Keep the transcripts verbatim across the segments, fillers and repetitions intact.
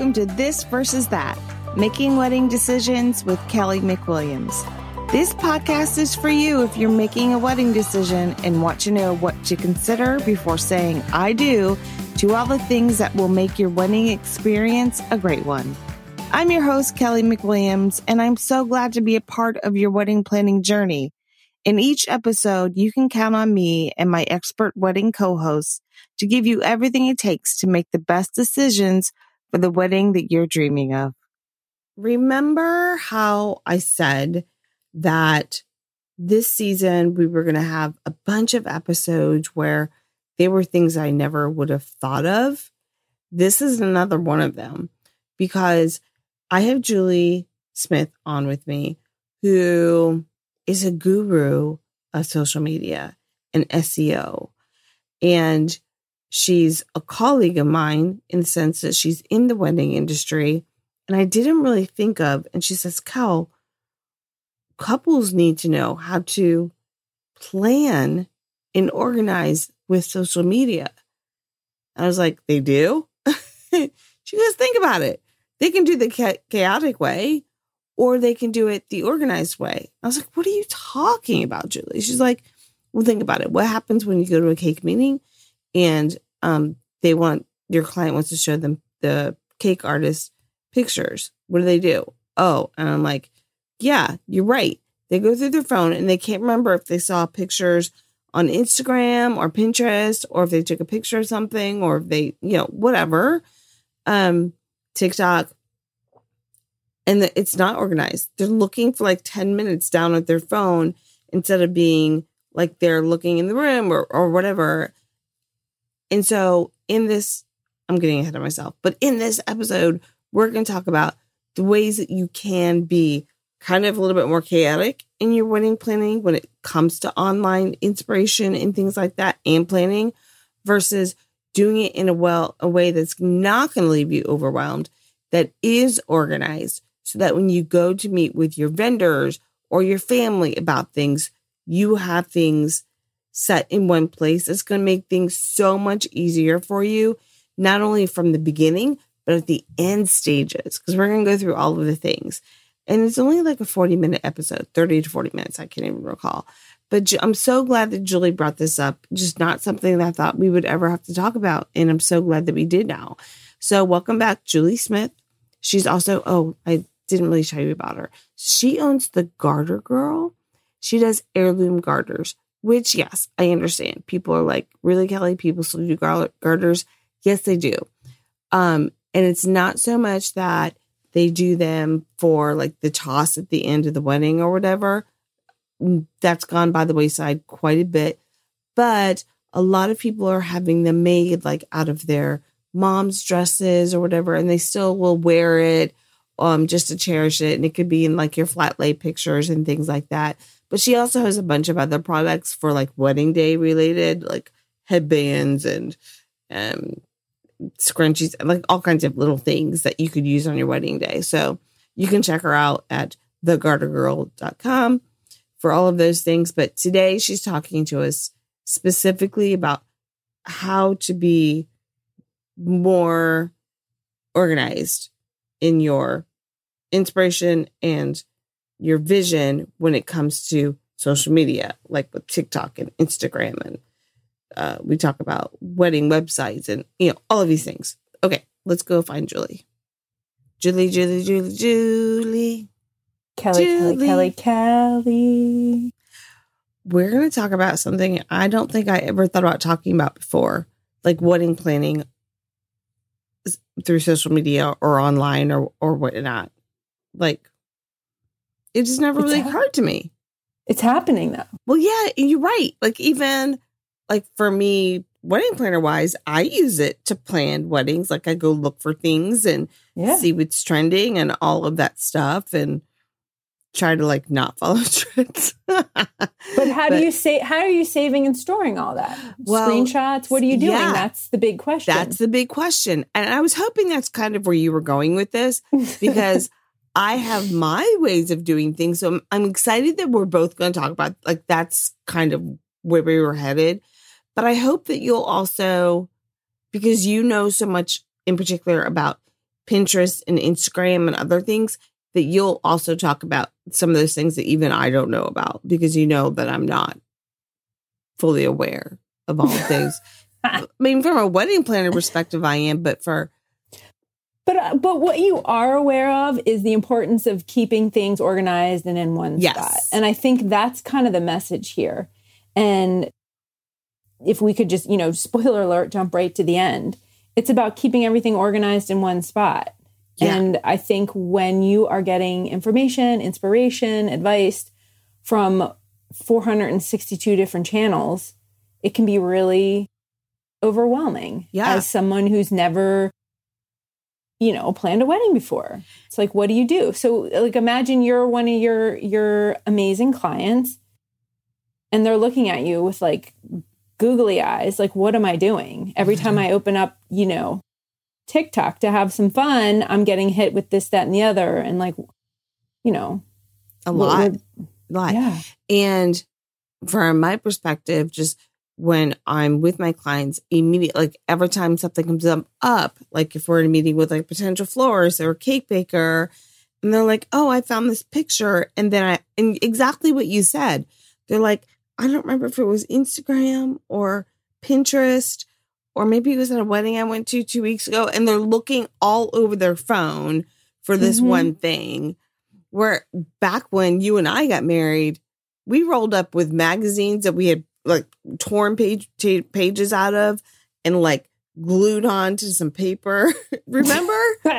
welcome to This Versus That, Making Wedding Decisions with Kelly McWilliams. This podcast is for you if you're making a wedding decision and want to know what to consider before saying I do to all the things that will make your wedding experience a great one. I'm your host, Kelly McWilliams, and I'm so glad to be a part of your wedding planning journey. In each episode, you can count on me and my expert wedding co-hosts to give you everything it takes to make the best decisions for the wedding that you're dreaming of. Remember how I said that this season we were going to have a bunch of episodes where they were things I never would have thought of? This is another one of them because I have Julie Smith on with me, who is a guru of social media and S E O. And she's a colleague of mine in the sense that she's in the wedding industry. And I didn't really think of, and she says, Kel, couples need to know how to plan and organize with social media. I was like, they do? She goes, think about it. They can do the cha- chaotic way, or they can do it the organized way. I was like, what are you talking about, Julie? She's like, well, think about it. What happens when you go to a cake meeting and um, they want, your client wants to show them the cake artist pictures? What do they do? Oh, and I'm like, yeah, you're right. They go through their phone and they can't remember if they saw pictures on Instagram or Pinterest, or if they took a picture of something, or if they, you know, whatever, um, TikTok. And the, it's not organized. They're looking for like ten minutes down at their phone instead of being like they're looking in the room or, or whatever. And so in this, I'm getting ahead of myself, but in this episode, we're going to talk about the ways that you can be kind of a little bit more chaotic in your wedding planning when it comes to online inspiration and things like that and planning, versus doing it in a well, a way that's not going to leave you overwhelmed, that is organized, so that when you go to meet with your vendors or your family about things, you have things set in one place. It's going to make things so much easier for you, not only from the beginning, but at the end stages, because we're going to go through all of the things. And it's only like a forty minute episode, thirty to forty minutes. I can't even recall. But I'm so glad that Julie brought this up. Just not something that I thought we would ever have to talk about. And I'm so glad that we did now. So welcome back, Julie Smith. She's also, oh, I didn't really tell you about her. She owns the Garter Girl. She does heirloom garters, which, yes, I understand. People are like, really, Kelly? People still do gar- garters? Yes, they do. Um, and it's not so much that they do them for like the toss at the end of the wedding or whatever. That's gone by the wayside quite a bit. But a lot of people are having them made like out of their mom's dresses or whatever, and they still will wear it um, just to cherish it. And it could be in like your flat lay pictures and things like that. But she also has a bunch of other products for like wedding day related, like headbands and um, scrunchies, like all kinds of little things that you could use on your wedding day. So you can check her out at the garter girl dot com for all of those things. But today she's talking to us specifically about how to be more organized in your inspiration and your vision when it comes to social media, like with TikTok and Instagram. And uh, we talk about wedding websites and, you know, all of these things. Okay, let's go find Julie. Julie, Julie, Julie, Julie. Kelly, Julie. Kelly, Kelly, Kelly. We're going to talk about something I don't think I ever thought about talking about before, like wedding planning through social media or online or, or whatnot. Like, it just never It's really ha- occurred to me. It's happening though. Well, yeah, you're right. Like, even like for me, wedding planner wise, I use it to plan weddings. Like, I go look for things and Yeah. see what's trending and all of that stuff and try to like not follow trends. But how do you say, how are you saving and storing all that? Well, Screenshots? What are you doing? yeah. That's the big question. That's the big question. And I was hoping that's kind of where you were going with this, because I have my ways of doing things. So I'm, I'm excited that we're both going to talk about, like, that's kind of where we were headed. But I hope that you'll also, because you know so much in particular about Pinterest and Instagram and other things, that you'll also talk about some of those things that even I don't know about, because you know that I'm not fully aware of all of those. I mean, from a wedding planner perspective, I am, but for... But uh, but what you are aware of is the importance of keeping things organized and in one yes. spot. And I think that's kind of the message here. And if we could just, you know, spoiler alert, jump right to the end. It's about keeping everything organized in one spot. Yeah. And I think when you are getting information, inspiration, advice from four hundred sixty-two different channels, it can be really overwhelming yeah. as someone who's never, you know, planned a wedding before. It's like, what do you do? So like, imagine you're one of your, your amazing clients and they're looking at you with like googly eyes. Like, what am I doing? Every time I open up, you know, TikTok to have some fun, I'm getting hit with this, that, and the other. And like, you know, a lot, a lot. Yeah. And from my perspective, just when I'm with my clients, immediately, like every time something comes up, up, like if we're in a meeting with like a potential florist or a cake baker, and they're like, oh, I found this picture. And then I, and exactly what you said, they're like, I don't remember if it was Instagram or Pinterest, or maybe it was at a wedding I went to two weeks ago, and they're looking all over their phone for this mm-hmm. one thing. Where back when you and I got married, we rolled up with magazines that we had like torn page t- pages out of and like glued on to some paper. Remember?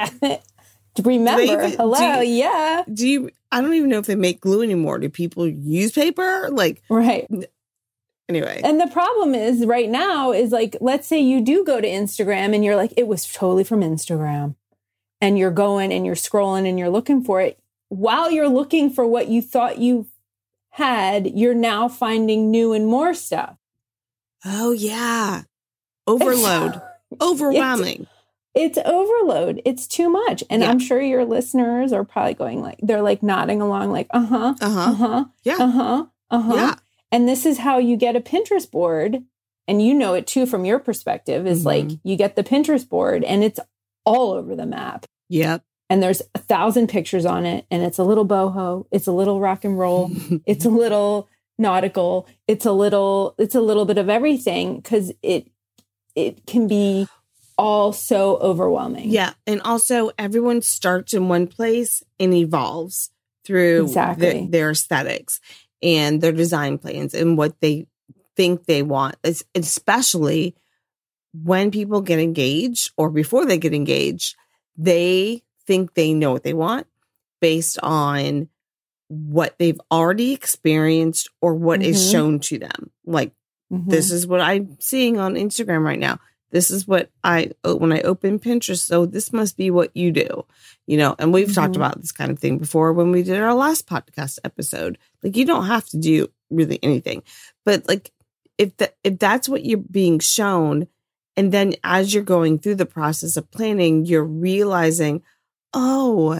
Remember? Even, Hello? Do you, yeah. Do you? I don't even know if they make glue anymore. Do people use paper? Like, right. Anyway. And the problem is right now is like, let's say you do go to Instagram and you're like, it was totally from Instagram. And you're going and you're scrolling and you're looking for it. While you're looking for what you thought you had, you're now finding new and more stuff. Oh, yeah. Overload. Overwhelming. It's, it's overload. It's too much. And yeah. I'm sure your listeners are probably going like, they're like nodding along like, uh-huh, uh-huh, uh-huh, yeah, uh-huh, uh-huh. Yeah. And this is how you get a Pinterest board. And you know it too from your perspective is mm-hmm. like you get the Pinterest board and it's all over the map. Yep. And there's a thousand pictures on it. And it's a little boho. It's a little rock and roll. It's a little nautical. It's a little, it's a little bit of everything because it, it can be all so overwhelming. Yeah. And also everyone starts in one place and evolves through exactly. the, their aesthetics and their design plans and what they think they want, especially when people get engaged or before they get engaged, they think they know what they want based on what they've already experienced or what mm-hmm. is shown to them. Like, mm-hmm. this is what I'm seeing on Instagram right now. This is what I, when I open Pinterest, so this must be what you do, you know, and we've mm-hmm. talked about this kind of thing before when we did our last podcast episode. Like, you don't have to do really anything, but like, if the, if that's what you're being shown, and then as you're going through the process of planning, you're realizing, oh,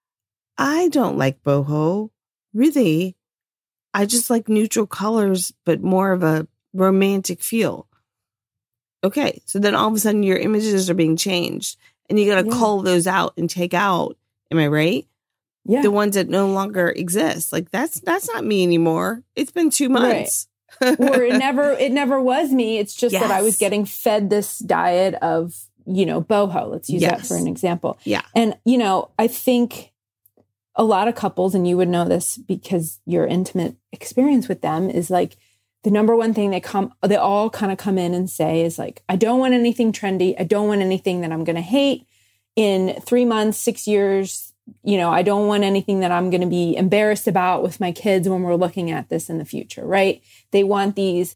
I don't like boho. Really, I just like neutral colors, but more of a romantic feel. Okay, so then all of a sudden your images are being changed and you got to yeah. cull those out and take out. Am I right? Yeah. The ones that no longer exist. Like that's that's not me anymore. It's been two months. Right. Or it never it never was me. It's just yes. that I was getting fed this diet of, you know, boho. Let's use yes. that for an example. Yeah. And, you know, I think a lot of couples, and you would know this because your intimate experience with them is like, the number one thing they come, they all kind of come in and say is like, I don't want anything trendy. I don't want anything that I'm going to hate in three months, six years. You know, I don't want anything that I'm going to be embarrassed about with my kids when we're looking at this in the future, right? They want these,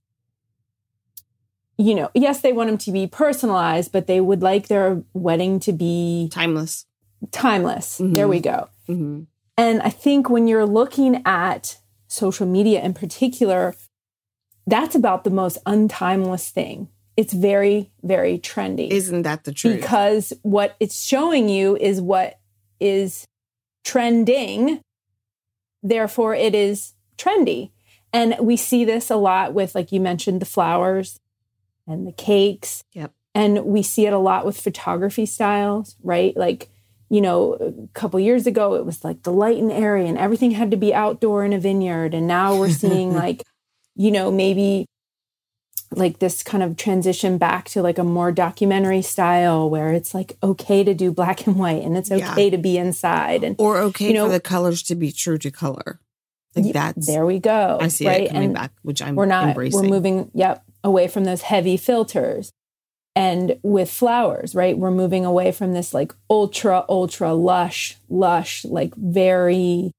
you know, yes, they want them to be personalized, but they would like their wedding to be timeless. Timeless. Mm-hmm. There we go. Mm-hmm. And I think when you're looking at social media in particular, that's about the most untimeless thing. It's very, very trendy. Isn't that the truth? Because what it's showing you is what is trending. Therefore, it is trendy. And we see this a lot with, like you mentioned, the flowers and the cakes. Yep. And we see it a lot with photography styles, right? Like you know, a couple years ago, it was like the light and airy and everything had to be outdoor in a vineyard. And now we're seeing like, you know, maybe like this kind of transition back to like a more documentary style where it's like okay to do black and white and it's okay yeah. to be inside. And or okay you know, for the colors to be true to color. Like that's there we go. I see right? it coming and back, which I'm we're not, embracing. We're moving, yep, away from those heavy filters. And with flowers, right, we're moving away from this like ultra, ultra lush, lush, like very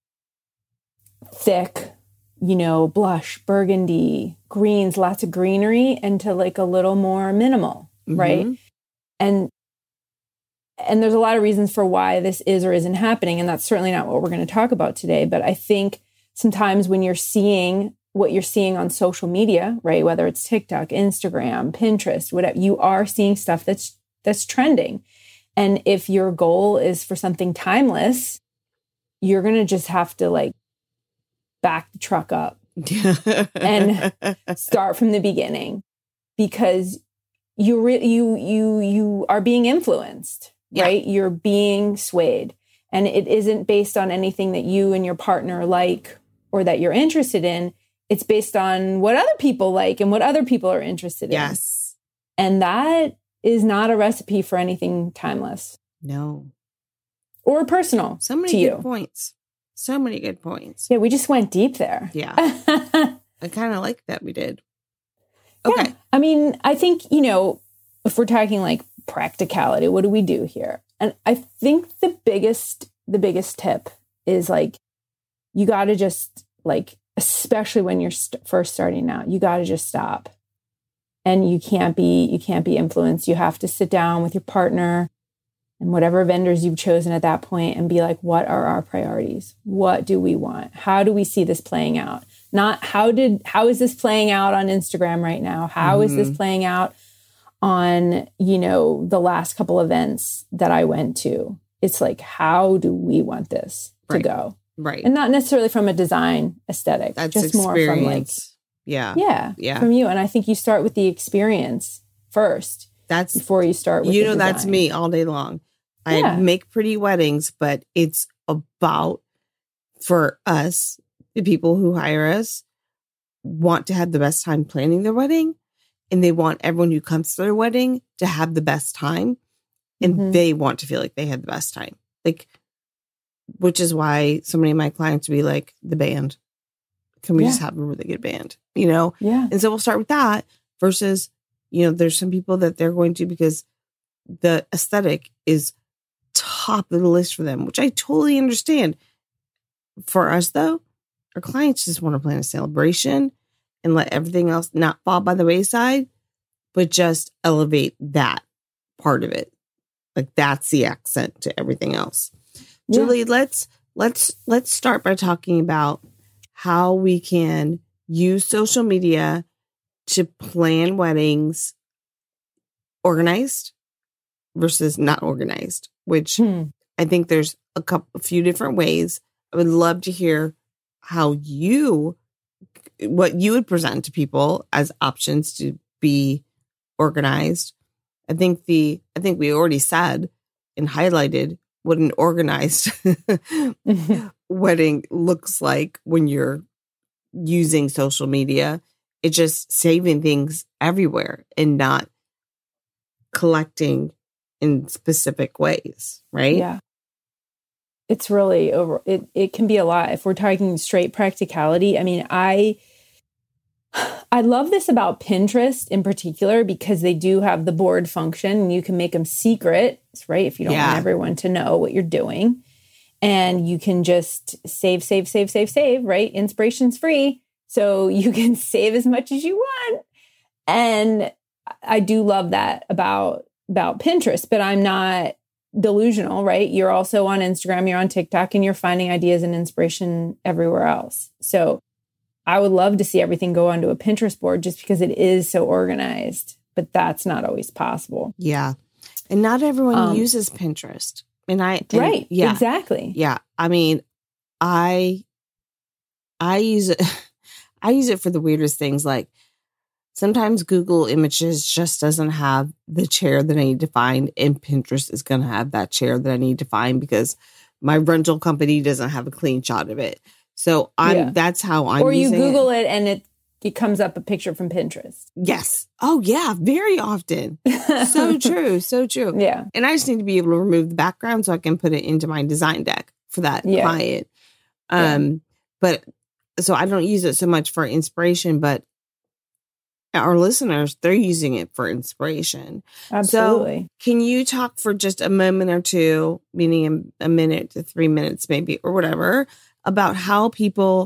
thick, you know, blush, burgundy, greens, lots of greenery, into like a little more minimal, mm-hmm. right? And and there's a lot of reasons for why this is or isn't happening. And that's certainly not what we're going to talk about today. But I think sometimes when you're seeing what you're seeing on social media, right, whether it's TikTok, Instagram, Pinterest, whatever, you are seeing stuff that's that's trending. And if your goal is for something timeless, you're going to just have to like back the truck up and start from the beginning, because you re- you you you are being influenced, yeah. right? You're being swayed, and it isn't based on anything that you and your partner like or that you're interested in. It's based on what other people like and what other people are interested in. Yes. And that is not a recipe for anything timeless. No. Or personal. So many to good you. points. So many good points. Yeah, we just went deep there. Yeah. I kind of like that we did. Okay. Yeah. I mean, I think, you know, if we're talking like practicality, what do we do here? And I think the biggest, the biggest tip is like, you got to just like, especially when you're st- first starting out, you got to just stop. And you can't be, you can't be influenced. You have to sit down with your partner and whatever vendors you've chosen at that point and be like, what are our priorities? What do we want? How do we see this playing out? Not how did, how is this playing out on Instagram right now? How mm-hmm. is this playing out on, you know, the last couple events that I went to? It's like, how do we want this to right. go? Right. And not necessarily from a design aesthetic. That's just experience. More from like, yeah. Yeah. Yeah. From you. And I think you start with the experience first. That's before you start with you the know, design. That's me all day long. Yeah. I make pretty weddings, but it's about, for us, the people who hire us want to have the best time planning their wedding. And they want everyone who comes to their wedding to have the best time. And mm-hmm. they want to feel like they had the best time. Like, which is why so many of my clients be like, the band. Can we yeah. just have a really good band? You know? Yeah. And so we'll start with that versus, you know, there's some people that they're going to because the aesthetic is top of the list for them, which I totally understand. For us, though, our clients just want to plan a celebration and let everything else not fall by the wayside, but just elevate that part of it. Like that's the accent to everything else. Yeah. Julie, let's let's let's start by talking about how we can use social media to plan weddings organized versus not organized, which hmm. I think there's a couple, a few different ways. I would love to hear how you, what you would present to people as options to be organized. I think the, I think we already said and highlighted what an organized mm-hmm. wedding looks like when you're using social media. It's just saving things everywhere and not collecting in specific ways, right? Yeah. It's really over. It, it can be a lot. If we're talking straight practicality, I mean, I, I love this about Pinterest in particular because they do have the board function and you can make them secret, right? If you don't yeah. want everyone to know what you're doing, and you can just save, save, save, save, save, right? Inspiration's free. So you can save as much as you want. And I do love that about, about Pinterest, but I'm not delusional, right? You're also on Instagram, you're on TikTok, and you're finding ideas and inspiration everywhere else. So I would love to see everything go onto a Pinterest board just because it is so organized, but that's not always possible. Yeah. And not everyone um, uses Pinterest. And I, and, right. Yeah, exactly. Yeah. I mean, I, I use it, I use it for the weirdest things. Like sometimes Google Images just doesn't have the chair that I need to find, and Pinterest is going to have that chair that I need to find because my rental company doesn't have a clean shot of it. So I'm yeah. that's how I'm Or you using Google it. it and it, it comes up a picture from Pinterest. Yes. Oh, yeah. Very often. So true. So true. Yeah. And I just need to be able to remove the background so I can put it into my design deck for that yeah. client. Um, yeah. But so I don't use it so much for inspiration, but our listeners, they're using it for inspiration. Absolutely. So can you talk for just a moment or two, meaning a, a minute to three minutes maybe, or whatever, about how people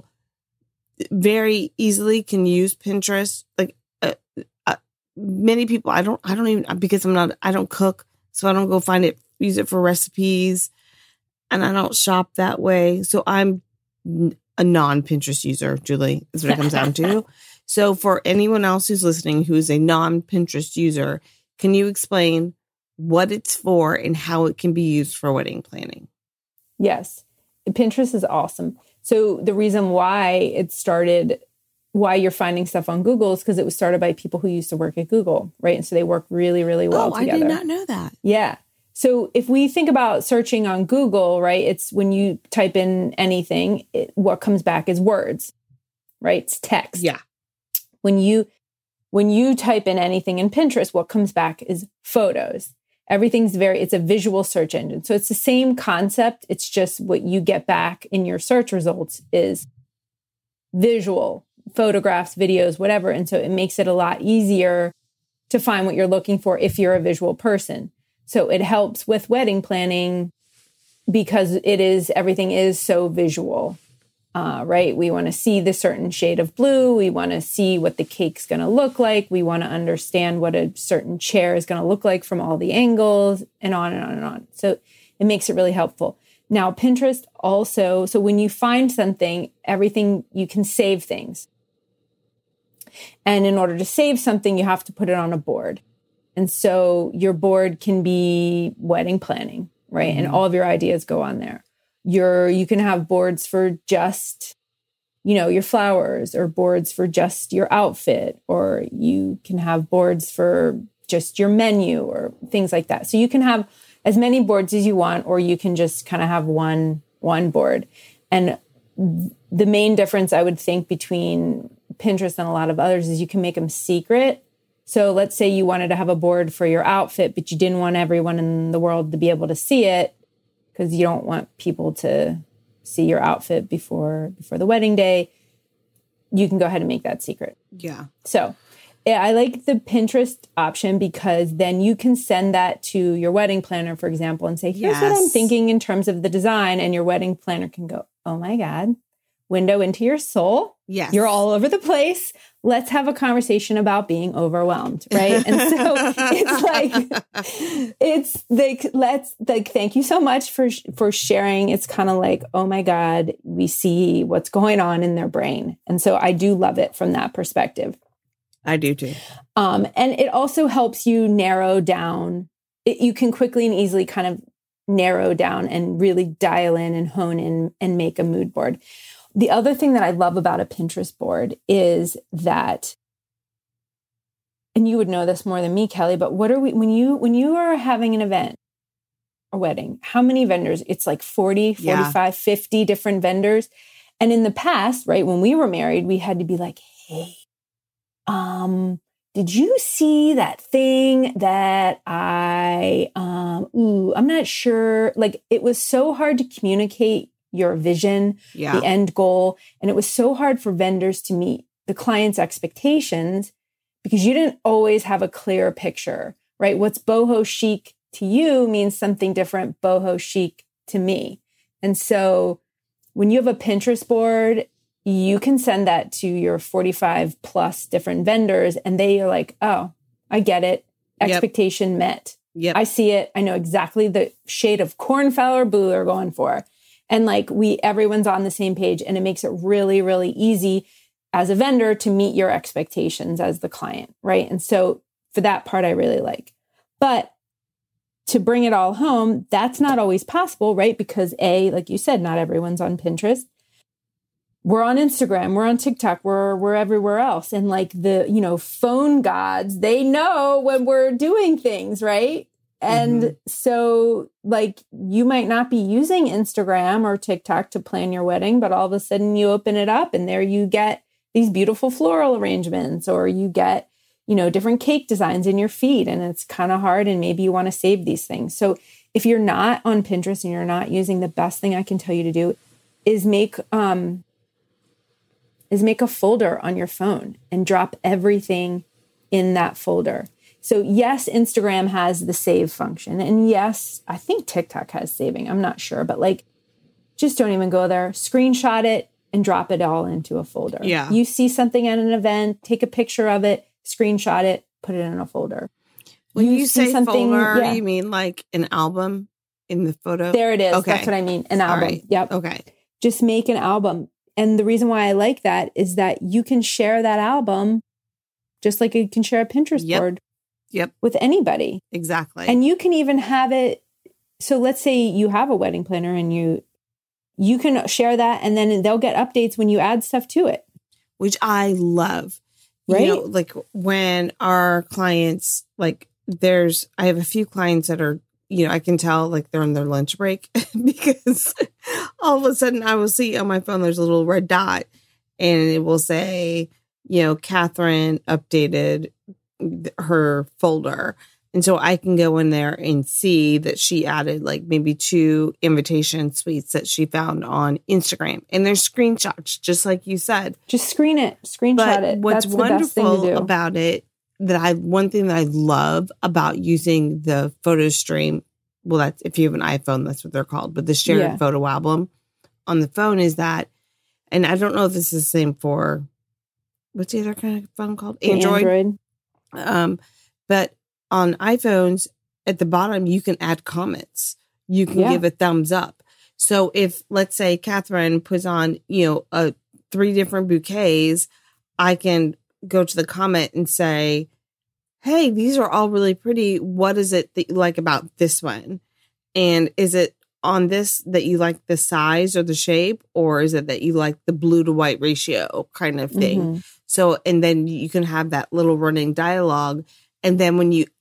very easily can use Pinterest? Like uh, uh, many people, I don't, I don't even, because I'm not, I don't cook, so I don't go find it, use it for recipes, and I don't shop that way. So I'm a non-Pinterest user, Julie, is what it comes down to. So for anyone else who's listening who is a non-Pinterest user, can you explain what it's for and how it can be used for wedding planning? Yes. Pinterest is awesome. So the reason why it started, why you're finding stuff on Google is because it was started by people who used to work at Google, right? And so they work really, really well oh, together. I did not know that. Yeah. So if we think about searching on Google, right, it's when you type in anything, it, what comes back is words, right? It's text. Yeah. When you when you type in anything in Pinterest, what comes back is photos. Everything's very, it's a visual search engine. So it's the same concept. It's just what you get back in your search results is visual, photographs, videos, whatever. And so it makes it a lot easier to find what you're looking for if you're a visual person. So it helps with wedding planning because it is, everything is so visual. Uh, right? We want to see the certain shade of blue. We want to see what the cake's going to look like. We want to understand what a certain chair is going to look like from all the angles and on and on and on. So it makes it really helpful. Now, Pinterest also, so when you find something, everything, you can save things. And in order to save something, you have to put it on a board. And so your board can be wedding planning, right? Mm-hmm. And all of your ideas go on there. Your, you can have boards for just, you know, your flowers, or boards for just your outfit, or you can have boards for just your menu or things like that. So you can have as many boards as you want, or you can just kind of have one, one board. And the main difference I would think between Pinterest and a lot of others is you can make them secret. So let's say you wanted to have a board for your outfit, but you didn't want everyone in the world to be able to see it, because you don't want people to see your outfit before before the wedding day. You can go ahead and make that secret. Yeah. So yeah, I like the Pinterest option because then you can send that to your wedding planner, for example, and say, here's yes. what I'm thinking in terms of the design. And your wedding planner can go, oh my God, window into your soul. Yes. You're all over the place. Let's have a conversation about being overwhelmed, right? And so it's like, it's like, let's like, thank you so much for, for sharing. It's kind of like, oh my God, we see what's going on in their brain. And so I do love it from that perspective. I do too. Um, and it also helps you narrow down. It, you can quickly and easily kind of narrow down and really dial in and hone in and make a mood board. The other thing that I love about a Pinterest board is that, and you would know this more than me, Kelly, but what are we, when you, when you are having an event, a wedding, how many vendors? It's like forty, forty-five, yeah. fifty different vendors. And in the past, right, when we were married, we had to be like, hey, um, did you see that thing that I, um, ooh, I'm not sure. Like, it was so hard to communicate your vision, yeah. the end goal. And it was so hard for vendors to meet the client's expectations because you didn't always have a clear picture, right? What's boho chic to you means something different boho chic to me. And so when you have a Pinterest board, you can send that to your forty-five plus different vendors and they are like, oh, I get it. Expectation yep. met. Yep. I see it. I know exactly the shade of cornflower blue they're going for. And like we, everyone's on the same page, and it makes it really, really easy as a vendor to meet your expectations as the client, right? And so for that part, I really like. But to bring it all home, that's not always possible, right? Because A, like you said, not everyone's on Pinterest. we're on Instagram, we're on TikTok, we're, we're everywhere else. And like the, you know, phone gods, they know when we're doing things, right? And mm-hmm. so like you might not be using Instagram or TikTok to plan your wedding, but all of a sudden you open it up and there you get these beautiful floral arrangements, or you get, you know, different cake designs in your feed, and it's kind of hard and maybe you want to save these things. So if you're not on Pinterest and you're not using, the best thing I can tell you to do is make, um, is make a folder on your phone and drop everything in that folder. So yes, Instagram has the save function. And yes, I think TikTok has saving. I'm not sure, but like, just don't even go there. Screenshot it and drop it all into a folder. Yeah. You see something at an event, take a picture of it, screenshot it, put it in a folder. When you, you say folder, yeah. you mean like an album in the photo? There it is. Okay. That's what I mean. An album. Right. Yep. Okay. Just make an album. And the reason why I like that is that you can share that album just like you can share a Pinterest yep. board. Yep. With anybody. Exactly. And you can even have it. So let's say you have a wedding planner and you, you can share that and then they'll get updates when you add stuff to it. Which I love. Right. You know, like when our clients, like there's, I have a few clients that are, you know, I can tell like they're on their lunch break because all of a sudden I will see on my phone, there's a little red dot and it will say, you know, Catherine updated her folder. And so I can go in there and see that she added like maybe two invitation suites that she found on Instagram. And there's screenshots, just like you said. Just screen it, screenshot but it. What's That's the best thing to wonderful do. about it, that I, one thing that I love about using the photo stream, well, that's if you have an iPhone, that's what they're called, but the shared yeah. photo album on the phone is that, and I don't know if this is the same for, what's the other kind of phone called? Android. Android. Um, but on iPhones, at the bottom, you can add comments. You can yeah. give a thumbs up. So if, let's say, Catherine puts on, you know, a, three different bouquets, I can go to the comment and say, hey, these are all really pretty. What is it that you like about this one? And is it on this that you like the size or the shape? Or is it that you like the blue to white ratio kind of thing? Mm-hmm. So, and then you can have that little running dialogue. And then when you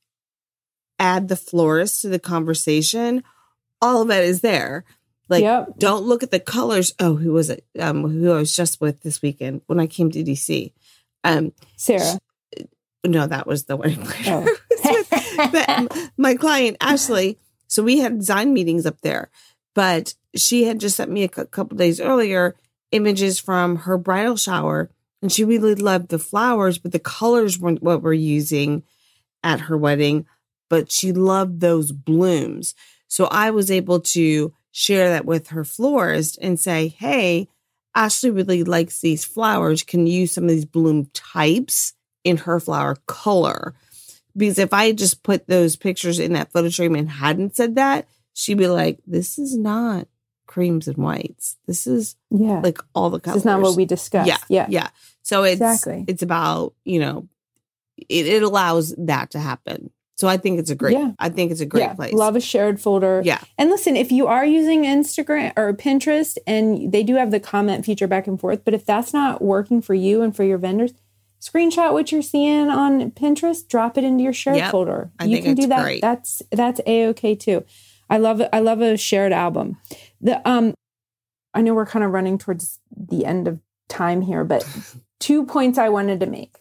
add the florist to the conversation, all of it is there. Like, yep. don't look at the colors. Oh, who was it? Um, who I was just with this weekend when I came to D C. Um, Sarah. She, no, that was the wedding planner. Oh. But my client, Ashley, so we had design meetings up there, but she had just sent me a c- couple days earlier images from her bridal shower. And she really loved the flowers, but the colors weren't what we're using at her wedding. But she loved those blooms. So I was able to share that with her florist and say, hey, Ashley really likes these flowers. Can you use some of these bloom types in her flower color? Because if I had just put those pictures in that photo stream and hadn't said that, she'd be like, this is not creams and whites. This is yeah. like all the colors. This is not what we discussed. Yeah. Yeah. Yeah. So it's, exactly. it's about, you know, it, it allows that to happen. So I think it's a great, yeah. I think it's a great yeah. place. Love a shared folder. Yeah. And listen, if you are using Instagram or Pinterest and they do have the comment feature back and forth, but if that's not working for you and for your vendors, screenshot what you're seeing on Pinterest, drop it into your shared yep. folder. I you think can it's do that. Great. That's, that's A-okay too. I love it. I love a shared album. The, um, I know we're kind of running towards the end of time here, but two points I wanted to make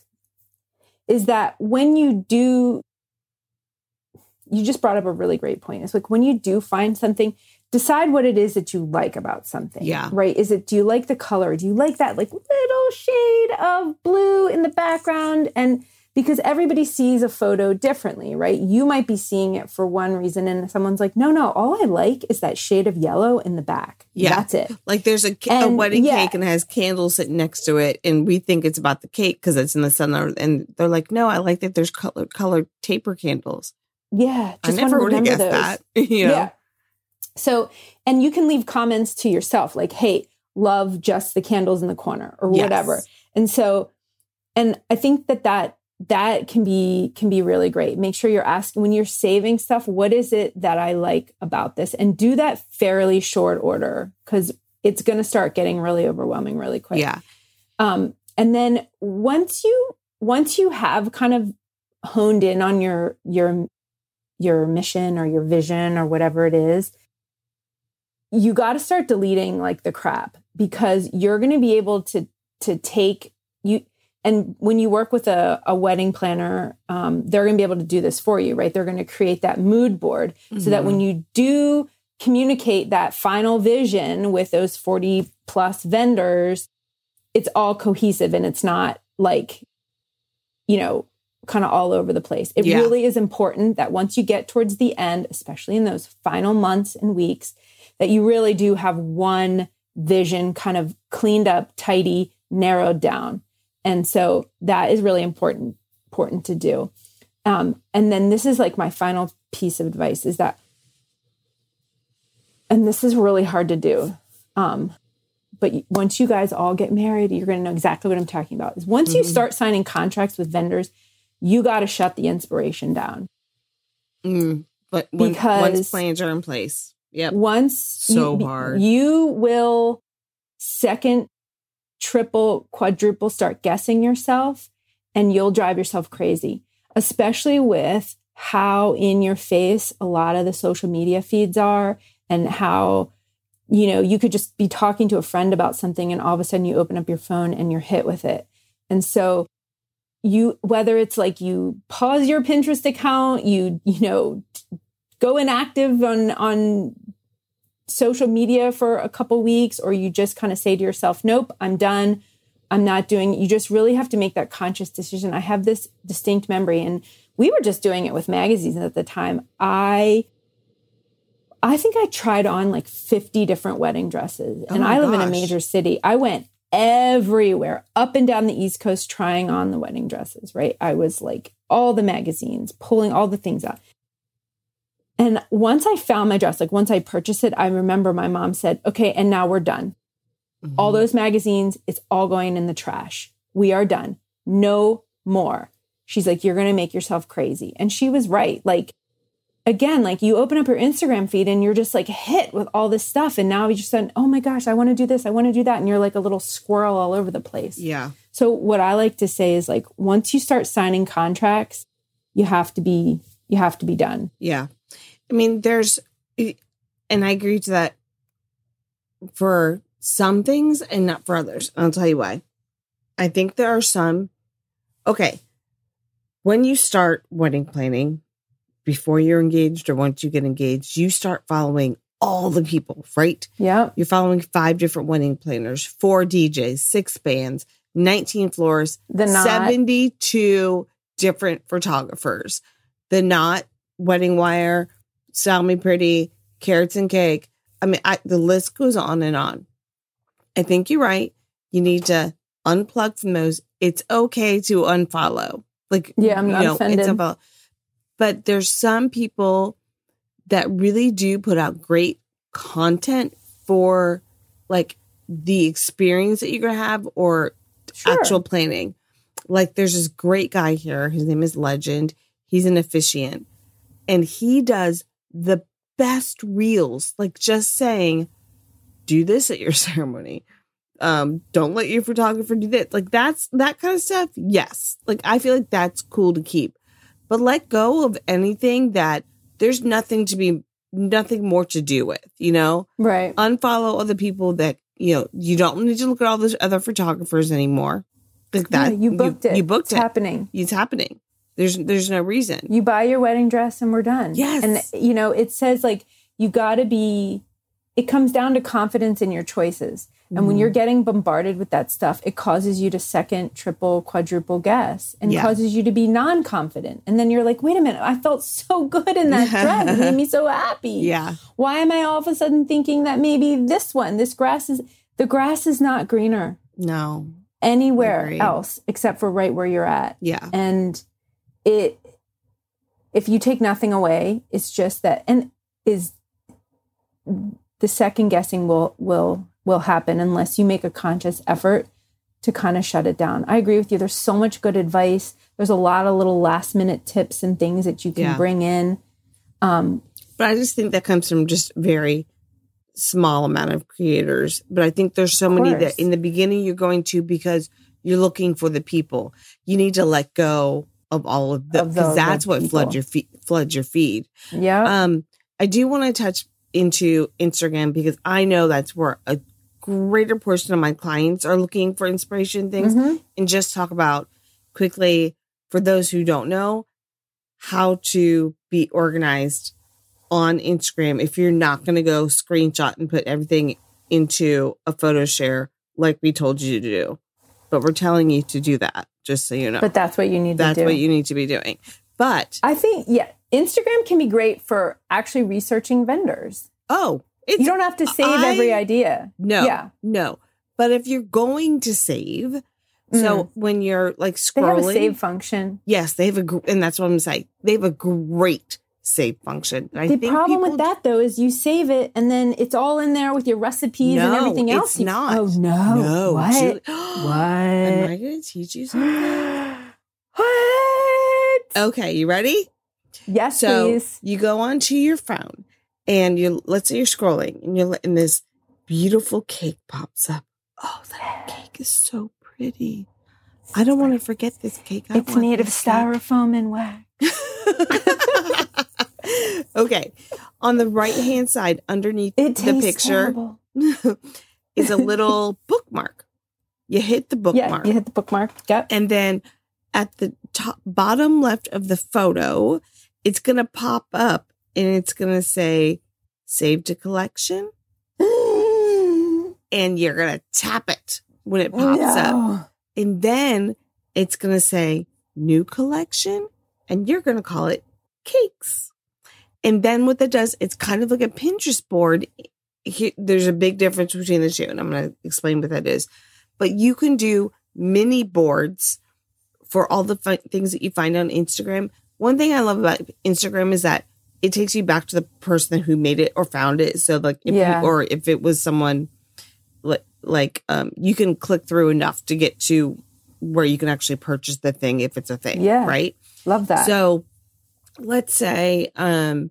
is that when you do, you just brought up a really great point. It's like when you do find something, decide what it is that you like about something. Yeah. Right. Is it, do you like the color? Do you like that like little shade of blue in the background? And because everybody sees a photo differently, right? You might be seeing it for one reason and someone's like, no, no, all I like is that shade of yellow in the back. Yeah. That's it. Like there's a, and, a wedding yeah. cake and it has candles sitting next to it. And we think it's about the cake because it's in the center. And they're like, no, I like that there's color, colored taper candles. Yeah. Just I never would have guessed those. that. You know? Yeah. So, and you can leave comments to yourself like, hey, love just the candles in the corner or yes. whatever. And so, and I think that that, that can be, can be really great. Make sure you're asking when you're saving stuff, what is it that I like about this? And do that fairly short order. Cause it's going to start getting really overwhelming really quick. Yeah. Um, and then once you, once you have kind of honed in on your, your, your mission or your vision or whatever it is, you got to start deleting like the crap, because you're going to be able to, to take you. And when you work with a, a wedding planner, um, they're going to be able to do this for you, right? They're going to create that mood board mm-hmm. so that when you do communicate that final vision with those forty plus vendors, it's all cohesive and it's not like, you know, kind of all over the place. It yeah. really is important that once you get towards the end, especially in those final months and weeks, that you really do have one vision kind of cleaned up, tidy, narrowed down. And so that is really important, important to do. Um, and then this is like my final piece of advice is that, and this is really hard to do. Um, but once you guys all get married, you're going to know exactly what I'm talking about. Is once mm-hmm. you start signing contracts with vendors, you got to shut the inspiration down. Mm, but when, because once plans are in place. Yep. Once so you, hard. You will second, triple, quadruple start guessing yourself, and you'll drive yourself crazy, especially with how in your face a lot of the social media feeds are, and how, you know, you could just be talking to a friend about something and all of a sudden you open up your phone and you're hit with it. And so you, whether it's like you pause your Pinterest account, you, you know, go inactive on, on social media for a couple weeks, or you just kind of say to yourself, nope, I'm done. I'm not doing it. You just really have to make that conscious decision. I have this distinct memory, and we were just doing it with magazines at the time. I, I think I tried on like fifty different wedding dresses, and oh I live gosh. in a major city. I went everywhere, up and down the East Coast, trying on the wedding dresses, right? I was like all the magazines, pulling all the things out. And once I found my dress, like once I purchased it, I remember my mom said, okay, and now we're done. Mm-hmm. All those magazines, it's all going in the trash. We are done. No more. She's like, you're going to make yourself crazy. And she was right. Like, again, like you open up your Instagram feed and you're just like hit with all this stuff. And now you just said, oh my gosh, I want to do this. I want to do that. And you're like a little squirrel all over the place. Yeah. So what I like to say is like, once you start signing contracts, you have to be, you have to be done. Yeah. I mean, there's, and I agree to that for some things and not for others. I'll tell you why. I think there are some, okay, when you start wedding planning, before you're engaged or once you get engaged, you start following all the people, right? Yeah. You're following five different wedding planners, four D Js, six bands, nineteen floors, the Knot. seventy-two different photographers. The Knot, Wedding Wire, Style Me Pretty, Carrots and Cake. I mean, I, the list goes on and on. I think you're right. You need to unplug from those. It's okay to unfollow. Like, yeah, I'm not you know, offended. It's about, but there's some people that really do put out great content for like the experience that you're going to have or sure. actual planning. Like there's this great guy here. His name is Legend. He's an officiant and he does the best reels, like just saying, do this at your ceremony. Um, don't let your photographer do that. Like that's that kind of stuff. Yes. Like I feel like that's cool to keep. But let go of anything that there's nothing to be, nothing more to do with, you know? Right. Unfollow other people that, you know, you don't need to look at all those other photographers anymore. Like that. Yeah, you booked you, it. You booked it's it. It's happening. It's happening. There's, there's no reason. You buy your wedding dress and we're done. Yes. And, you know, it says like, you got to be, it comes down to confidence in your choices. And mm. when you're getting bombarded with that stuff, it causes you to second, triple, quadruple guess and yeah. causes you to be non-confident. And then you're like, wait a minute, I felt so good in that dress. It made me so happy. Yeah. Why am I all of a sudden thinking that maybe this one, this grass is, the grass is not greener. No. Anywhere else except for right where you're at. Yeah. And it, if you take nothing away, it's just that, and is the second guessing will, will, will happen unless you make a conscious effort to kind of shut it down. I agree with you. There's so much good advice. There's a lot of little last minute tips and things that you can yeah. bring in. Um, but I just think that comes from just very small amount of creators, but I think there's so many that in the beginning you're going to because you're looking for the people. You need to let go of all of the because that's what floods your feed. Floods your feed. Yeah. Um, I do want to touch into Instagram because I know that's where a greater portion of my clients are looking for inspiration things, mm-hmm. and just talk about quickly for those who don't know how to be organized on Instagram if you're not going to go screenshot and put everything into a photo share like we told you to do. But we're telling you to do that, just so you know. But that's what you need that's to do. That's what you need to be doing. But I think, yeah, Instagram can be great for actually researching vendors. Oh, it's, you don't have to save I, every idea. No, yeah. no. But if you're going to save, mm. so when you're like scrolling. They have a save function. Yes, they have a, and that's what I'm saying. They have a great save function. I the think problem with that, though, is you save it and then it's all in there with your recipes no, and everything else. It's not. Oh, no. No. What? Julie, what? Am I going to teach you something? What? Okay, you ready? Yes, so please. You go onto your phone and you let's say you're scrolling and you're and this beautiful cake pops up. Oh, that cake is so pretty. I don't want to forget this cake. I it's made of styrofoam cake. And wax. Okay. On the right hand side, underneath it the picture is a little bookmark. You hit the bookmark. Yeah, you hit the bookmark. Yep. And then at the top bottom left of the photo, it's going to pop up and it's going to say save to collection. And you're going to tap it when it pops no. up. And then it's going to say new collection. And you're going to call it cakes. And then what that does, it's kind of like a Pinterest board. Here, there's a big difference between the two. And I'm going to explain what that is. But you can do mini boards for all the fun things that you find on Instagram. One thing I love about Instagram is that it takes you back to the person who made it or found it. So like, if yeah. you, or if it was someone like, like um, you can click through enough to get to where you can actually purchase the thing if it's a thing. Yeah. Right. Love that. So let's say, um,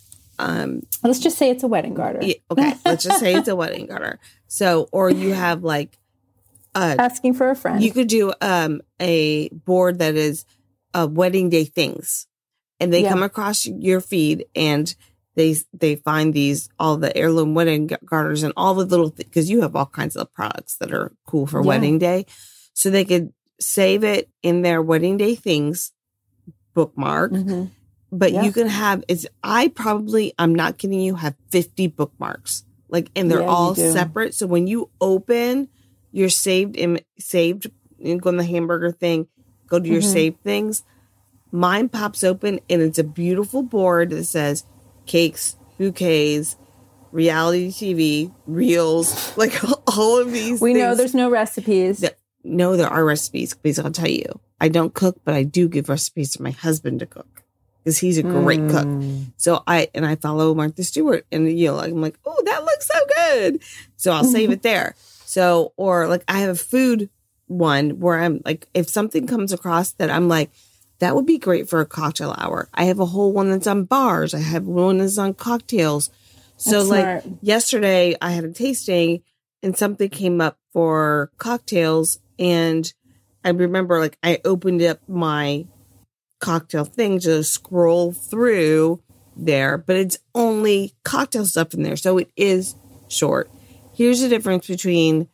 um, let's just say it's a wedding garter. Yeah, okay. Let's just say it's a wedding garter. So, or you have like, uh, asking for a friend. You could do, um, a board that is, uh, wedding day things, and they yeah. come across your feed and they, they find these, all the heirloom wedding garters and all the little, th- cause you have all kinds of products that are cool for yeah. wedding day. So they could save it in their wedding day things bookmark. Mm-hmm. But yeah. you can have, it's, I probably, I'm not kidding you, have fifty bookmarks. Like, and they're yeah, all separate. So when you open your saved, Im- saved, you go on the hamburger thing, go to your mm-hmm. saved things, mine pops open and it's a beautiful board that says cakes, bouquets, reality T V, reels, like all of these We things. know there's no recipes. That, no, there are recipes, because I'll tell you, I don't cook, but I do give recipes to my husband to cook. Because he's a great mm. cook. So I, and I follow Martha Stewart, and, you know, I'm like, oh, that looks so good. So I'll save it there. So, or like I have a food one where I'm like, if something comes across that I'm like, that would be great for a cocktail hour. I have a whole one that's on bars. I have one that's on cocktails. So that's like smart. Yesterday I had a tasting and something came up for cocktails. And I remember like I opened up my cocktail thing to scroll through there, but it's only cocktail stuff in there. So it is short. Here's the difference between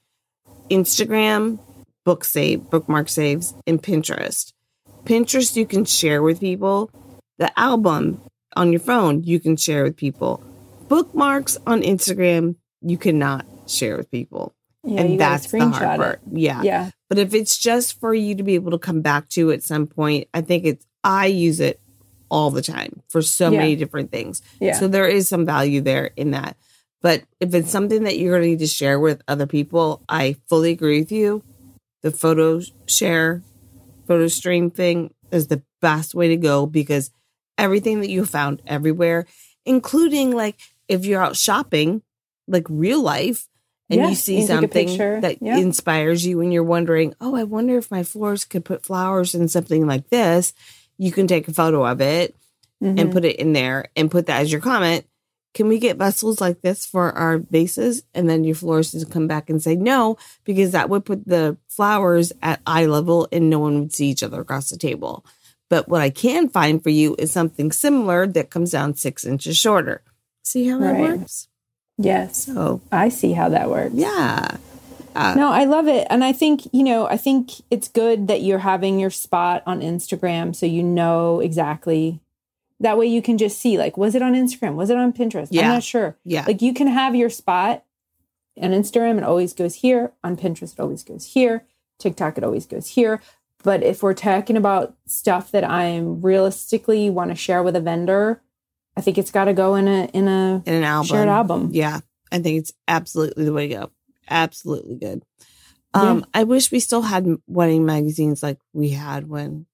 Instagram, book save, bookmark saves, and Pinterest. Pinterest, you can share with people. The album on your phone, you can share with people. Bookmarks on Instagram, you cannot share with people. Yeah, and that's the hard part. It. Yeah. Yeah. But if it's just for you to be able to come back to at some point, I think it's, I use it all the time for so yeah. many different things. Yeah. So there is some value there in that. But if it's something that you're going to need to share with other people, I fully agree with you. The photo share, photo stream thing is the best way to go, because everything that you found everywhere, including like if you're out shopping, like real life, and yeah, you see you something that yeah. inspires you and you're wondering, oh, I wonder if my florist could put flowers in something like this. You can take a photo of it mm-hmm. and put it in there and put that as your comment. can we get vessels like this for our vases? And then your florist would come back and say no, because that would put the flowers at eye level and no one would see each other across the table. But what I can find for you is something similar that comes down six inches shorter. See how that Right. works? Yes. So, I see how that works. yeah. Uh, No, I love it. And I think, you know, I think it's good that you're having your spot on Instagram so you know exactly. That way you can just see, like, was it on Instagram? Was it on Pinterest? Yeah. I'm not sure. Yeah. Like, you can have your spot on Instagram. It always goes here. On Pinterest, it always goes here. TikTok, it always goes here. But if we're talking about stuff that I'm realistically want to share with a vendor, I think it's got to go in a in a in an album. shared album. Yeah. I think it's absolutely the way to go. Absolutely good. Um, Yeah. I wish we still had wedding magazines like we had when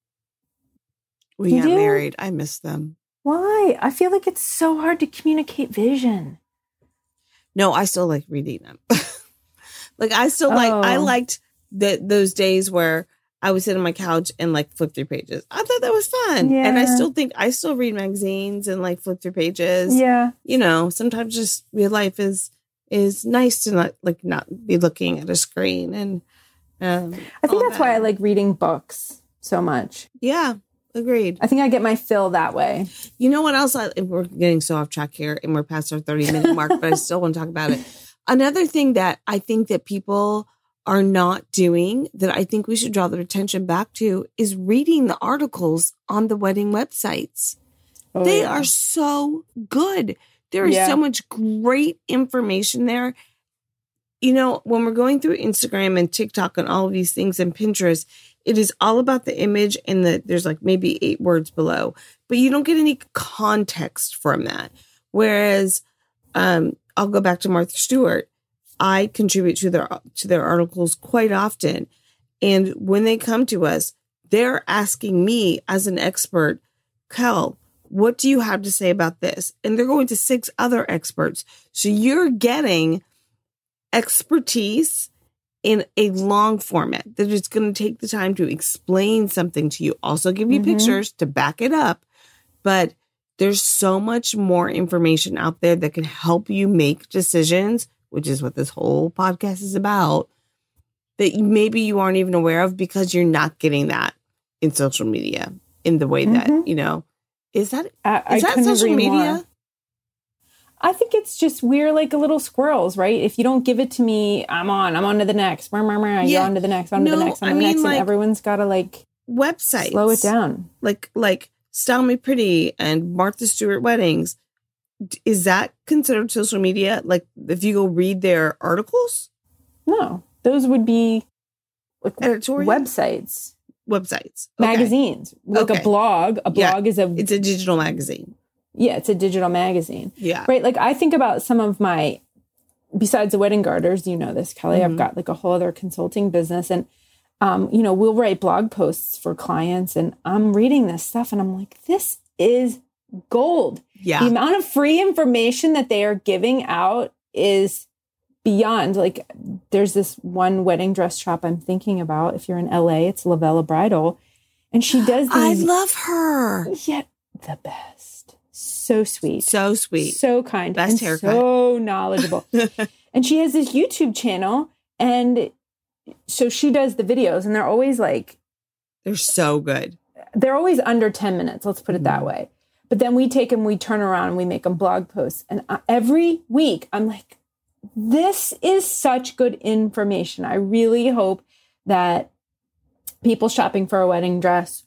we You got do? married. I miss them. Why? I feel like it's so hard to communicate vision. No, I still like reading them. Like I still like, I Oh. liked the, those days where I would sit on my couch and like flip through pages. I thought that was fun. And I Yeah. still think I still read magazines and like flip through pages. Yeah. You know, sometimes just real life is, is nice to not like not be looking at a screen. And um, I think all that's why I that. like reading books so much. Yeah, agreed. I think I get my fill that way. You know what else? I, we're getting so off track here and we're past our thirty minute mark, but I still want to talk about it. Another thing that I think that people are not doing that I think we should draw their attention back to is reading the articles on the wedding websites. Oh, they yeah. are so good. There is Yeah. so much great information there. You know, when we're going through Instagram and TikTok and all of these things and Pinterest, it is all about the image and the, there's like maybe eight words below, but you don't get any context from that. Whereas, um, I'll go back to Martha Stewart. I contribute to their, to their articles quite often. And when they come to us, they're asking me as an expert, Kel, what do you have to say about this? And they're going to six other experts. So you're getting expertise in a long format that is going to take the time to explain something to you. Also give you Mhm. pictures to back it up. But there's so much more information out there that can help you make decisions, which is what this whole podcast is about, that you- maybe you aren't even aware of because you're not getting that in social media in the way that, Mhm. you know, is that, I, I is that couldn't social agree media? more. I think it's just we're like a little squirrels, right? If you don't give it to me, I'm on. I'm on to the next. Murr, murr, murr, Yeah. You're on to the next. On to No, the next. On I to the mean, next. like, and everyone's got to like Websites. slow it down. Like, like Style Me Pretty and Martha Stewart Weddings. D- Is that considered social media? Like if you go read their articles, No, those would be like editorial websites, websites, Okay. magazines, like Okay. a blog. A Yeah. blog is a It's a digital magazine. yeah, it's a digital magazine. Yeah. Right. Like I think about some of my, besides the wedding garters, you know this, Kelly, Mhm. I've got like a whole other consulting business. And, um, you know, we'll write blog posts for clients and I'm reading this stuff and I'm like, this is gold. Yeah. The amount of free information that they are giving out is beyond. Like there's this one wedding dress shop I'm thinking about. If you're in L A, it's Lavella Bridal. And she does I these, love her. yet the best. So sweet. So sweet. So kind. Best and haircut. so knowledgeable. And she has this YouTube channel. And so she does the videos and they're always like, They're so good. they're always under ten minutes. Let's put it that Mhm. way. But then we take them, we turn around and we make them blog posts. And I, every week I'm like, this is such good information. I really hope that people shopping for a wedding dress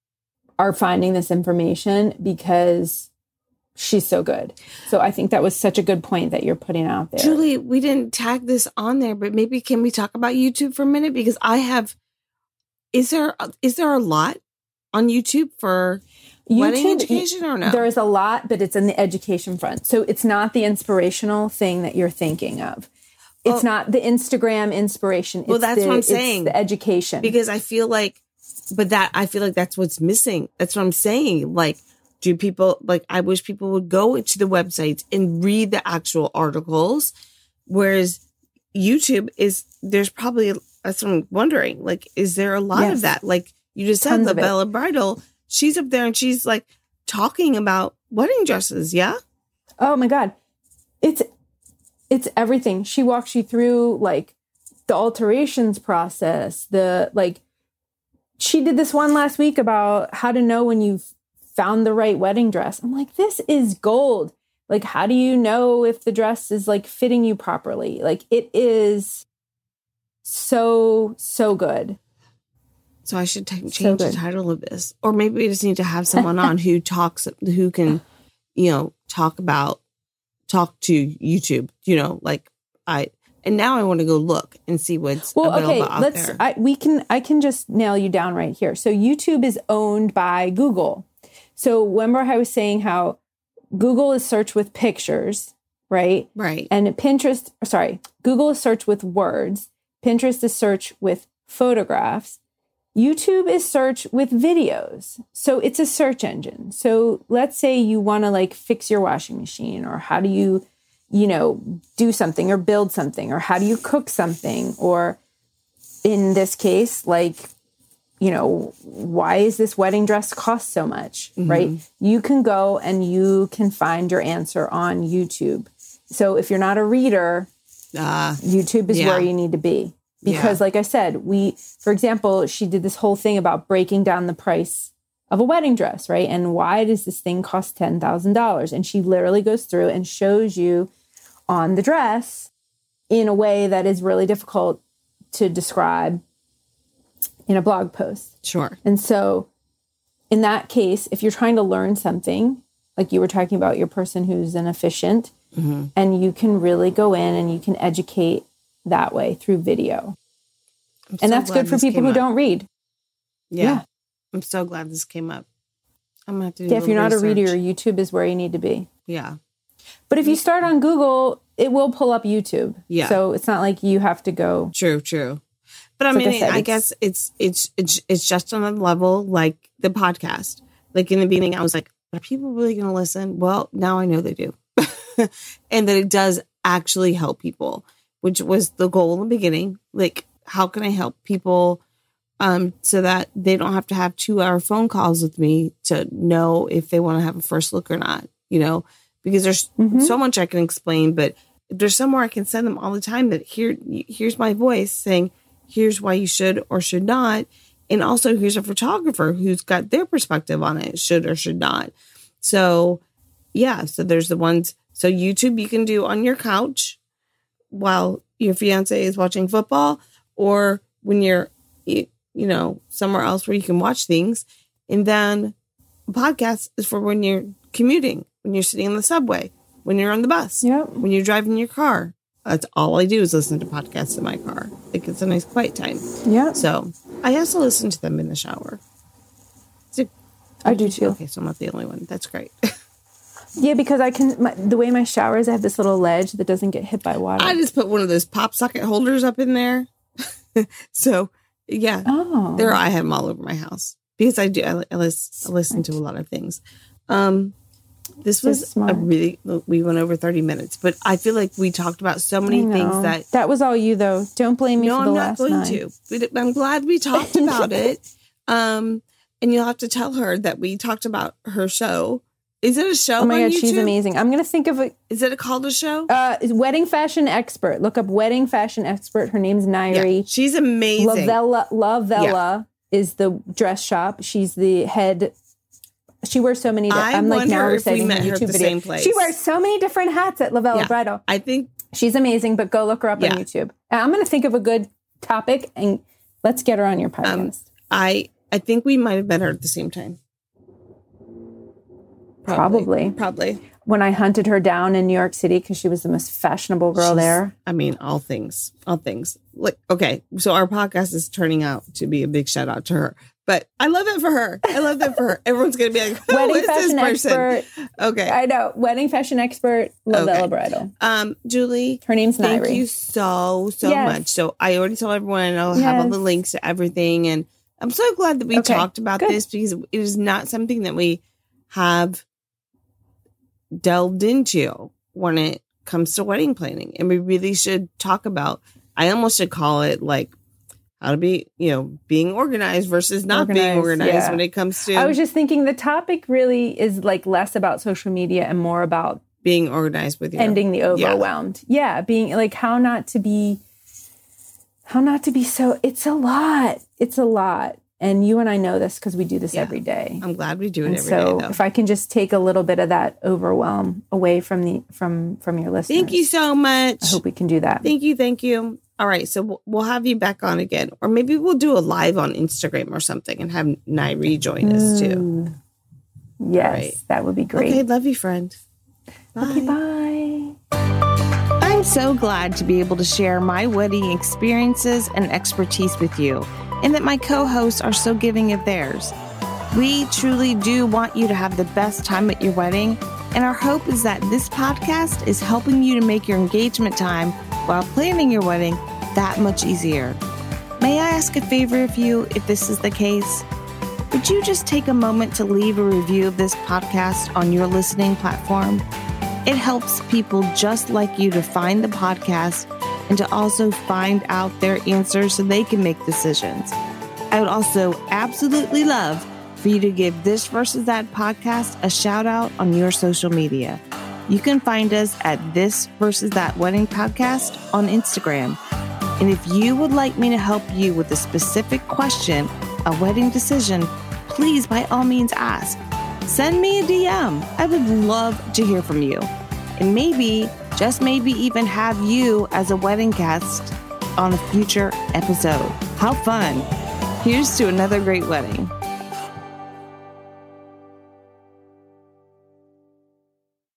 are finding this information because she's so good. So I think that was such a good point that you're putting out there. Julie, we didn't tag this on there, but maybe can we talk about YouTube for a minute? Because I have, is there, is there a lot on YouTube for wedding YouTube, education or no? There is a lot, but it's in the education front. So it's not the inspirational thing that you're thinking of. It's Oh. not the Instagram inspiration. It's Well, that's the, what I'm it's saying. the education. Because I feel like, but that, I feel like that's what's missing. That's what I'm saying. Like, do people, like, I wish people would go to the websites and read the actual articles. Whereas YouTube is, there's probably, that's what I'm wondering. Like, is there a lot Yes. of that? Like, you just said, Tons La of it. Bella Bridal, she's up there and she's like talking about wedding dresses. Yeah. Oh my God. It's it's everything. She walks you through like the alterations process, the like she did this one last week about how to know when you've found the right wedding dress. I'm like, this is gold. Like, how do you know if the dress is like fitting you properly? Like, it is so, so good. So I should t- change So the good. title of this. Or maybe we just need to have someone on who talks, who can, you know, talk about, talk to YouTube, you know, like I, and now I want to go look and see what's Well, available okay, out let's, there. I, we can, I can just nail you down right here. So YouTube is owned by Google. So remember how I was saying how Google is search with pictures, right? Right. And Pinterest, sorry, Google is search with words. Pinterest is search with photographs. YouTube is search with videos. So it's a search engine. So let's say you want to like fix your washing machine, or how do you, you know, do something or build something, or how do you cook something? Or in this case, like, you know, why is this wedding dress cost so much, mm-hmm. right? You can go and you can find your answer on YouTube. So if you're not a reader, uh, YouTube is yeah. where you need to be. Because yeah. like I said, we, for example, she did this whole thing about breaking down the price of a wedding dress, right? And why does this thing cost ten thousand dollars? And she literally goes through and shows you on the dress in a way that is really difficult to describe in a blog post. Sure. And so in that case, if you're trying to learn something, like you were talking about your person who's an efficient, mm-hmm. and you can really go in and you can educate that way through video. I'm and so that's good for people who up. don't read. Yeah. yeah. I'm so glad this came up. I'm going to have to do Yeah, if you're not research. a reader, YouTube is where you need to be. Yeah. But if you start on Google, it will pull up YouTube. Yeah. So it's not like you have to go. True, true. But I like mean, I said, I it's- guess it's, it's, it's, it's just on a level like the podcast. Like in the beginning, I was like, are people really going to listen? Well, now I know they do. And that it does actually help people, which was the goal in the beginning. Like, how can I help people um, so that they don't have to have two hour phone calls with me to know if they want to have a first look or not, you know, because there's Mhm. so much I can explain, but if there's somewhere I can send them all the time that here, here's my voice saying, here's why you should or should not. And also here's a photographer who's got their perspective on it, should or should not. So yeah, so there's the ones, so YouTube you can do on your couch while your fiance is watching football, or when you're, you, you know, somewhere else where you can watch things. And then a podcast is for when you're commuting, when you're sitting in the subway, when you're on the bus, Yep. when you're driving your car. That's all I do is listen to podcasts in my car. Like it's a nice quiet time. Yeah. So I also listen to them in the shower. So, I do too. Okay, so I'm not the only one. That's great. Yeah, because I can, my, the way my shower is, I have this little ledge that doesn't get hit by water. I just put one of those pop socket holders up in there. So yeah, oh. there I have them all over my house because I do. I, I, listen, I listen to a lot of things. Um, this So was smart. a really. We went over thirty minutes, but I feel like we talked about so many I know. things that. That was all you, though. Don't blame me No, for the I'm not last going nine. to. But I'm glad we talked about it. Um, and you'll have to tell her that we talked about her show. Is it a show? Oh my on God, she's YouTube? amazing. I'm going to think of a Is it called a show? uh, wedding fashion expert. Look up wedding fashion expert. Her name's Nairi. Yeah, she's amazing. Lavella, Lavella is the dress shop. She's the head. She wears so many. Di- I I'm like wonder now if we reciting her met her at YouTube the video. same place. She wears so many different hats at Lavella Yeah. Bridal. I think She's amazing, but go look her up Yeah. on YouTube. And I'm going to think of a good topic and let's get her on your podcast. Um, I I think we might have met her at the same time. Probably. Probably. When I hunted her down in New York City because she was the most fashionable girl She's- there. I mean, all things, all things. Like, okay, so our podcast is turning out to be a big shout out to her, but I love it for her. I love that for her. Everyone's gonna be like, who Wedding is this fashion person? expert. Okay. I know. Wedding fashion expert, Lavella Okay. Bridal. Um, Julie, Her name's thank Nairi. you so so Yes. much. So I already told everyone I'll have all the Yes. links to everything, and I'm so glad that we Okay, talked about good. this because it is not something that we have delved into when it comes to wedding planning, and we really should talk about. I almost should call it like how to be, you know, being organized versus not being Organized, organized yeah. when it comes to. I was just thinking the topic really is like less about social media and more about being organized with you. Ending the overwhelmed. Yeah. yeah. Being like, how not to be, how not to be so, it's a lot. It's a lot. And you and I know this because we do this yeah. every day. I'm glad we do it and every so day. So if I can just take a little bit of that overwhelm away from the, from, from your listeners. Thank you so much. I hope we can do that. Thank you. Thank you. All right. So we'll have you back on again, or maybe we'll do a live on Instagram or something and have Nairi join mm. us too. Yes, right. That would be great. Okay. Love you, friend. Bye. Okay, bye. I'm so glad to be able to share my wedding experiences and expertise with you, and that my co-hosts are so giving of theirs. We truly do want you to have the best time at your wedding, and our hope is that this podcast is helping you to make your engagement time while planning your wedding that much easier. May I ask a favor of you if this is the case? Would you just take a moment to leave a review of this podcast on your listening platform? It helps people just like you to find the podcast and to also find out their answers so they can make decisions. I would also absolutely love for you to give This Versus That podcast a shout out on your social media. You can find us at This Versus That Wedding Podcast on Instagram. And if you would like me to help you with a specific question, a wedding decision, please by all means ask. Send me a D M. I would love to hear from you. And maybe, just maybe even have you as a wedding guest on a future episode. How fun. Here's to another great wedding.